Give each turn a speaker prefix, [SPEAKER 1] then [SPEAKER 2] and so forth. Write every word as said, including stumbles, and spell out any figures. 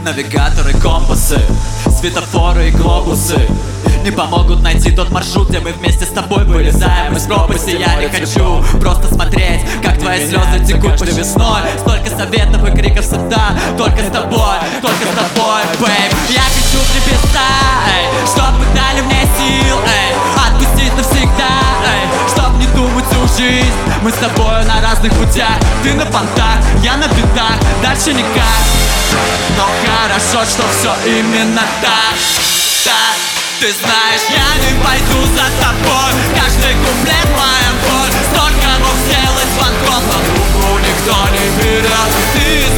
[SPEAKER 1] Навигаторы, компасы, светофоры и глобусы не помогут найти тот маршрут, где мы вместе с тобой вылезаем из пропасти. Я не хочу просто смотреть, как твои слезы текут под весной. Столько советов и криков всегда, только с тобой, только с тобой, бэйб. Я хочу в небеса, эй, чтоб вы дали мне сил, эй, отпустить навсегда, эй, чтоб не думать всю жизнь. Мы с тобой на разных путях, ты на понтах, я на бедах, дальше никак. Но хорошо, что все именно так, так. Ты знаешь, я не пойду за тобой, каждый куплет моя боль. Столько мог сделать звонком, но трубку никто не берет. Ты